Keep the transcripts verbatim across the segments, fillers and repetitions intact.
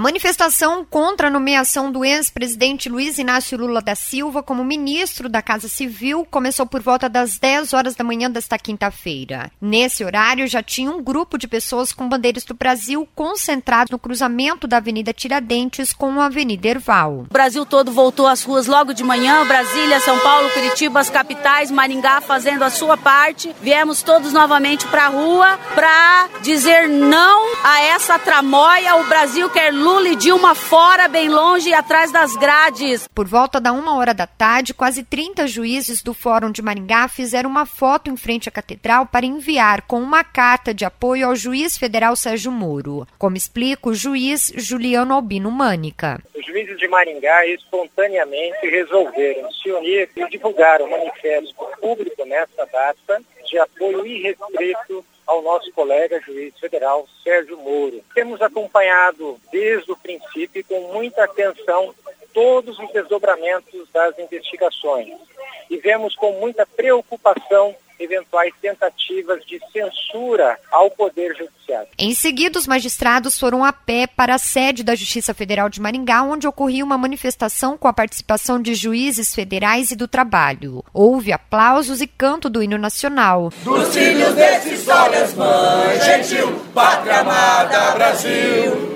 manifestação contra a nomeação do ex-presidente Luiz Inácio Lula da Silva como ministro da Casa Civil começou por volta das dez horas da manhã desta quinta-feira. Nesse horário, já tinha um grupo de pessoas com bandeiras do Brasil concentrados no cruzamento da Avenida Tiradentes com a Avenida Herval. O Brasil todo voltou às ruas logo de manhã, Brasília, São Paulo, Curitiba, as capitais, Maringá fazendo a sua parte. Viemos todos novamente para a rua para dizer não a essa tramóia. O Brasil quer Lula e Dilma fora, bem longe e atrás das grades. Por volta da uma hora da tarde, quase trinta juízes do Fórum de Maringá fizeram uma foto em frente à catedral para enviar com uma carta de apoio ao juiz federal Sérgio Moro. Como explica o juiz Juliano Albino Mânica. Os juízes de Maringá espontaneamente resolveram se unir e divulgar um manifesto público nesta data de apoio irrestrito ao nosso colega juiz federal Sérgio Moro. Temos acompanhado desde o princípio com muita atenção todos os desdobramentos das investigações e vemos com muita preocupação eventuais tentativas de censura ao Poder Judiciário. Em seguida, os magistrados foram a pé para a sede da Justiça Federal de Maringá, onde ocorria uma manifestação com a participação de juízes federais e do trabalho. Houve aplausos e canto do hino nacional. Dos filhos desses solas, mãe gentil, pátria amada, Brasil.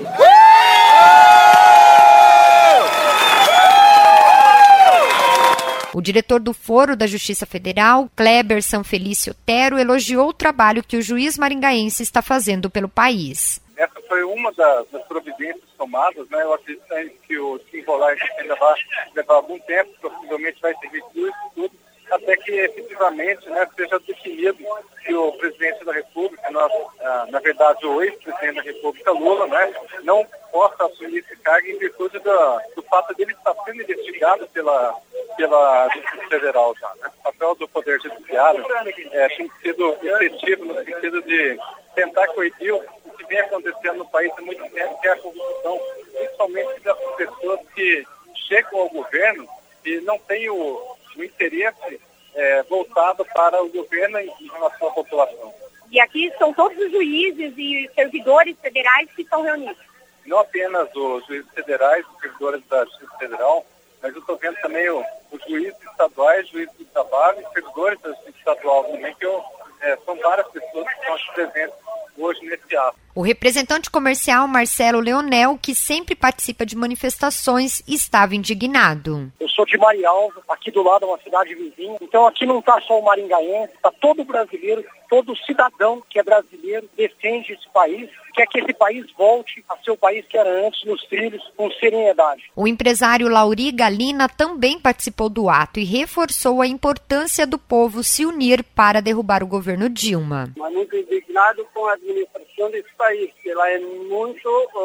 O diretor do Foro da Justiça Federal, Kleber Sanfelício Otero, elogiou o trabalho que o juiz maringaense está fazendo pelo país. Essa foi uma das, das providências tomadas, né? Eu acredito que o desenrolar ainda vai levar algum tempo, possivelmente vai servir tudo, tudo até que efetivamente, né, seja definido que o presidente da República, nós, ah, na verdade o ex-presidente da República, Lula, né, não possa assumir esse cargo em virtude do, do fato dele estar sendo investigado pela, pela Justiça Federal já. Né? O papel do Poder Judiciário é, tem sido efetivo no sentido de tentar coibir o que vem acontecendo no país há muito tempo, que é a corrupção, principalmente dessas pessoas que chegam ao governo e não têm o o interesse é, voltado para o governo em relação à população. E aqui são todos os juízes e servidores federais que estão reunidos? Não apenas os juízes federais, os servidores da Justiça Federal, mas eu estou vendo também o, os juízes estaduais, juízes do trabalho e servidores da Justiça Estadual também, que eu, é, são várias pessoas que estão aqui presentes hoje nesse ato. O representante comercial Marcelo Leonel, que sempre participa de manifestações, estava indignado. Eu sou de Marialva, aqui do lado é uma cidade vizinha, então aqui não está só o maringaense, está todo brasileiro, todo cidadão que é brasileiro defende esse país, quer que esse país volte a ser o país que era antes, nos trilhos, com seriedade. O empresário Lauri Galina também participou do ato e reforçou a importância do povo se unir para derrubar o governo Dilma. Mas muito indignado com a administração desse país, que ela é muito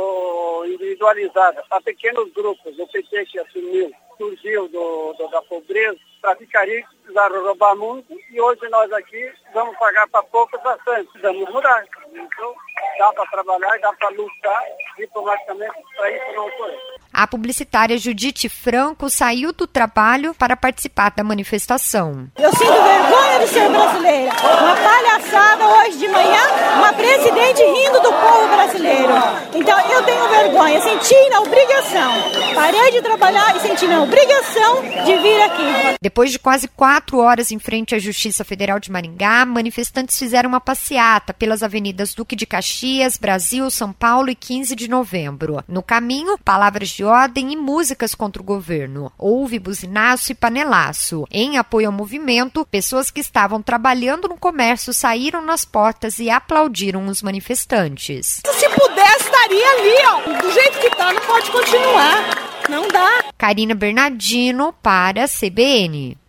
oh, individualizada. Há pequenos grupos, o P T que assumiu, surgiu do, do, da pobreza, traficarias que precisaram roubar muito e hoje nós aqui vamos pagar para pouco bastante. Precisamos mudar. Então, dá para trabalhar, dá para lutar diplomaticamente para isso não ocorrer. A publicitária Judite Franco saiu do trabalho para participar da manifestação. Eu sinto vergonha de ser brasileira. Uma palhaçada hoje de manhã, uma presidente rindo do povo brasileiro. Então eu tenho vergonha, senti na obrigação. Parei de trabalhar e senti na obrigação de vir aqui. Depois de quase quatro horas em frente à Justiça Federal de Maringá, manifestantes fizeram uma passeata pelas avenidas Duque de Caxias, Brasil, São Paulo e quinze de novembro. No caminho, palavras de ordem e músicas contra o governo. Houve buzinaço e panelaço. Em apoio ao movimento, pessoas que estavam trabalhando no comércio saíram nas portas e aplaudiram os manifestantes. Se pudesse, estaria ali, ó. Do jeito que tá, não pode continuar. Não dá. Karina Bernardino para a C B N.